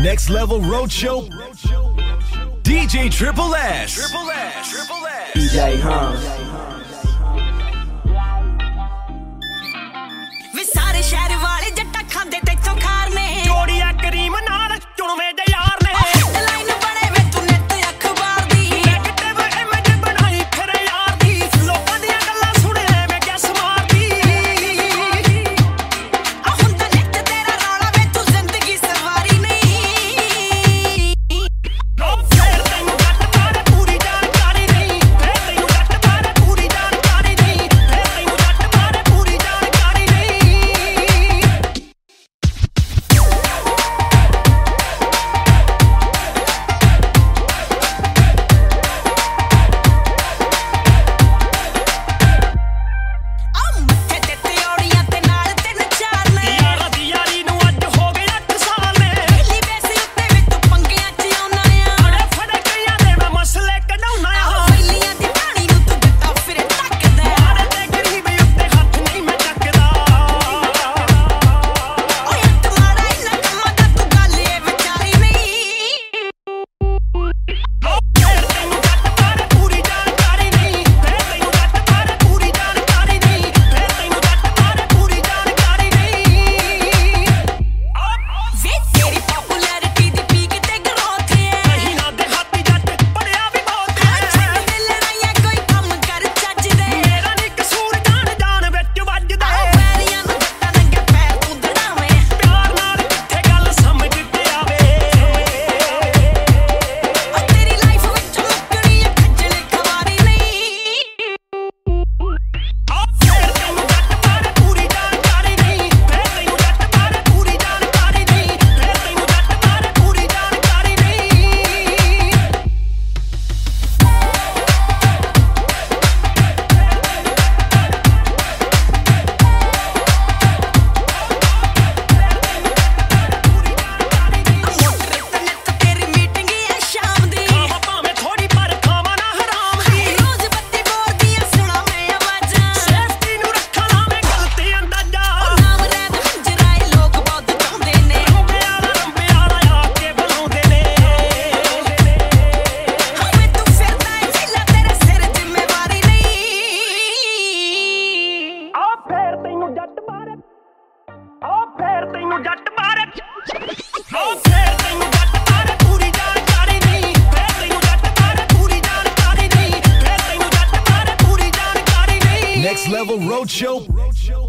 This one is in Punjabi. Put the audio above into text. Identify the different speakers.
Speaker 1: Next Level Roadshow. DJ Triple S.
Speaker 2: DJ Hans.
Speaker 3: ਵੇ ਸਾਰੇ ਸ਼ਹਿਰ ਵਾਲੇ ਜੱਟਾ ਖਾਂਦੇ ਤੇਥੋਂ ਖਾਰ ਨੇ
Speaker 4: ਜੋੜੀਆ ਕਰੀਮ ਨਾਲ ਚੁਣਵੇਂ ਦੇ ਯਾਰ ਨੇ
Speaker 3: ਲਾਈਨ ਬਣੇ ਵੇ ਤੂੰ ਨੈਟ ਅਖਬਾਰ ਦੀ
Speaker 4: ਨੈਗੇਟਿਵ ਇਮੇਜ ਬਣਾਈ ਫਿਰ ਯਾਰ ਦੀ ਲੋਕਾਂ ਦੀਆਂ ਗੱਲਾਂ ਸੁਣੇ ਮੈਂ ਗੈਸ ਮਾਰਦੀ
Speaker 3: ਆ ਹੁਣ ਤਾਂ ਨੈਟ ਤੇਰਾ ਰੌਲਾ ਵੇ ਤੂੰ ਜ਼ਿੰਦਗੀ ਸਵਾਰੀ ਨਹੀਂ
Speaker 4: ਉਹ ਫੇਰ ਤੈਨੂੰ ਜੱਟ ਬਾਰੇ ਪੂਰੀ ਜਾਣਕਾਰੀ ਨਹੀਂ ਫੇਰ ਤੈਨੂੰ ਜੱਟ ਬਾਰੇ ਪੂਰੀ ਜਾਣਕਾਰੀ ਨਹੀਂ ਫੇਰ ਤੈਨੂੰ ਜੱਟ ਬਾਰੇ ਪੂਰੀ ਜਾਣਕਾਰੀ ਨਹੀਂ
Speaker 3: ਆ ਮੱਥੇ ਤੇ ਤਿਉੜੀਆਂ ਤੇ ਨਾਲ ਤਿੰਨ ਚਾਰ ਨੇ
Speaker 4: ਯਾਰਾਂ ਦੀ ਯਾਰੀ ਨੂੰ ਅੱਜ ਹੋ ਗਏ 8 ਸਾਲ ਨੇ
Speaker 3: ਪਹਿਲੀ ਬੇਸੀ ਉੱਤੇ ਵੀ ਤੂੰ ਪੰਗਿਆਂ ਚ ਆਉਣਾ ਆ
Speaker 4: ਅੜੇ ਫੜੇ ਕਈਆਂ ਦੇ ਮੈਂ ਮਸਲੇ ਕਢਾਉਣਾ ਆ
Speaker 3: ਪਹਿਲੀਆਂ ਦੀ ਢਾਣੀ ਨੂੰ ਤੂੰ ਜੱਟਾ ਫਿਰ ਤੱਕਦਾ
Speaker 4: ਮਾਰੇ ਤੇ ਗਰੀਬੀ ਉੱਤੇ ਹੱਥ ਨਹੀਂ ਮੈਂ ਚੱਕਦਾ
Speaker 3: ਓਏ ਹੱਥ ਮਾਰਾ ਇੰਨਾ ਕੰਮਾਂ ਦਾ ਤੂੰ ਗੱਲ ਏ ਵਿਚਾਰੀ ਨਹੀਂ
Speaker 4: ਉਹ ਫੇਰ ਤੈਨੂੰ ਜੱਟ ਬਾਰੇ ਪੂਰੀ ਜਾਣਕਾਰੀ ਨਹੀਂ ਫੇਰ ਤੈਨੂੰ ਜੱਟ ਬਾਰੇ ਪੂਰੀ ਜਾਣਕਾਰੀ ਨਹੀਂ ਫੇਰ ਤੈਨੂੰ ਜੱਟ ਬਾਰੇ ਪੂਰੀ ਜਾਣਕਾਰੀ ਨਹੀਂ
Speaker 3: ਵੇ ਤੇਰੀ ਪਪੂਲੈਰਿਟੀ ਦੀ ਪੀਕ ਤੇ ਗਰੋਥ ਏ
Speaker 4: ਨਹੀਂ ਨਾ ਦੇਹਾਤੀ ਜੱਟ ਪੜਿਆ ਵੀ ਬਹੁਤ ਹੈ
Speaker 3: ਛੱਡ ਲੜਾਈਆਂ ਕੋਈ ਕੰਮ ਕਰ ਚੱਜ ਦੇ
Speaker 4: ਮੇਰਾ ਨੀ ਕਸੂਰ ਜਾਣ ਵਿੱਚ ਵੱਜਦਾ
Speaker 3: ਆਹ ਪੈਰੀਆਂ ਨੂੰ ਜੱਟਾਂ ਨੰਗੇ ਪੈਰ ਤੂੰ ਦੜਾਵੇਂ
Speaker 4: ਪਿਆਰ ਨਾਲ ਕਿੱਥੇ ਗੱਲ ਸਮਝ ਤੇ ਆਵੇ
Speaker 3: ਆ ਤੇਰੀ ਲਾਈਫ ਵਿੱਚ ਮੁੱਕਣੀ ਏ ਖੱਜਲ ਖਵਾਰੀ ਨਹੀਂ
Speaker 4: ਉਹ ਫੇਰ ਤੈਨੂੰ ਜੱਟ ਬਾਰੇ ਪੂਰੀ ਜਾਣਕਾਰੀ ਨਹੀਂ ਫੇਰ ਤੈਨੂੰ ਜੱਟ ਬਾਰੇ ਪੂਰੀ ਜਾਣਕਾਰੀ ਨਹੀਂ ਫੇਰ ਤੈਨੂੰ ਜੱਟ ਬਾਰੇ ਪੂਰੀ ਜਾਣਕਾਰੀ ਨਹੀਂ
Speaker 3: ਮੋਟਰ ਤੇ ਨੱਤ ਤੇਰੀ ਮੀਟਿੰਗ ਏ ਸ਼ਾਮ ਦੀ
Speaker 4: ਖਾਵਾਂ ਭਾਵੇਂ ਥੋੜੀ ਪਰ ਖਾਵਾਂ ਨਾ ਹਰਾਮ ਦੀ
Speaker 3: ਰੋਜ਼ ਬੱਤੀ ਬੋਰਦੀਆਂ ਸੁਣਾ ਮੈਂ ਆਵਾਜ਼ਾਂ
Speaker 4: ਸੇਫਟੀ ਨੂੰ ਰੱਖਾਂ ਨਾ ਮੈਂ ਗਲਤੀ ਅੰਦਾਜ਼ਾ
Speaker 3: ਨਾਮ ਰੈਦ ਹੰਜਰਾਏ ਲੋਕ ਬਹੁਤ ਚਾਹੁੰਦੇ ਨੇ
Speaker 4: ਰੰਬੇ ਵਾਲਾ ਆ ਕੇ ਬੁਲਾਉਂਦੇ ਨੇ
Speaker 3: ਹਵੇਂ ਤੂੰ ਫਿਰਦਾ ਏ ਜਿਲਾ ਤੇਰੇ ਸਿਰ ਜ਼ਿੰਮੇਵਾਰੀ ਨਹੀਂ
Speaker 4: ਆ ਫੇਰ ਤੈਨੂੰ ਜੱਟ ਬਾਰੇ ਆ ਫੇਰ ਤੈਨੂੰ ਜੱਟ ਬਾਰੇ ਆ ਫੇਰ ਤੈਨੂੰ ਜੱਟ ਬਾਰੇ ਪੂਰੀ ਜਾਣਕਾਰੀ ਨਹੀਂ ਫੇਰ ਤੈਨੂੰ ਜੱਟ ਬਾਰੇ ਪੂਰੀ ਜਾਣਕਾਰੀ ਨਹੀਂ ਫੇਰ ਤੈਨੂੰ ਜੱਟ ਬਾਰੇ ਪੂਰੀ ਜਾਣਕਾਰੀ ਨਹੀਂ
Speaker 1: Next Level Roadshow.